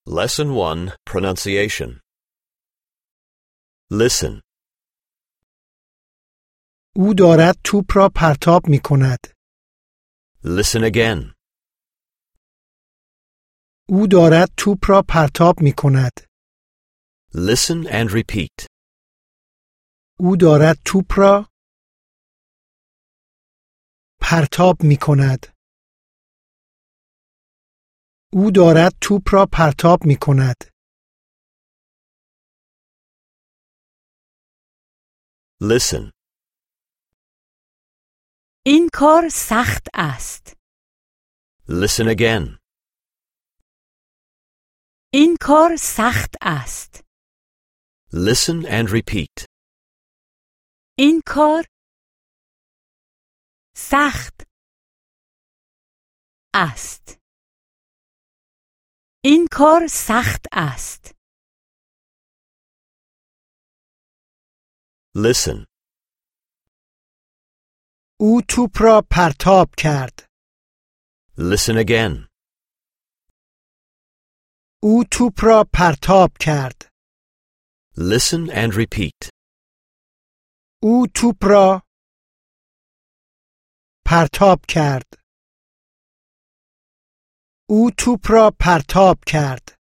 Lesson 1, Pronunciation. Listen. او دارد توپ را پرتاب می کند. Listen again. او دارد توپ را پرتاب می کند. Listen and repeat. او دارد توپ را پرتاب می کند. او دارد توپ را پرتاب می کند. Listen. این کار سخت است. Listen again. این کار سخت است. Listen and repeat. این کار سخت است. این کار سخت است. Listen. او توپ را پرتاب کرد. Listen again. او توپ را پرتاب کرد. Listen and repeat. او توپ را پرتاب کرد. او توپ را پرتاب کرد.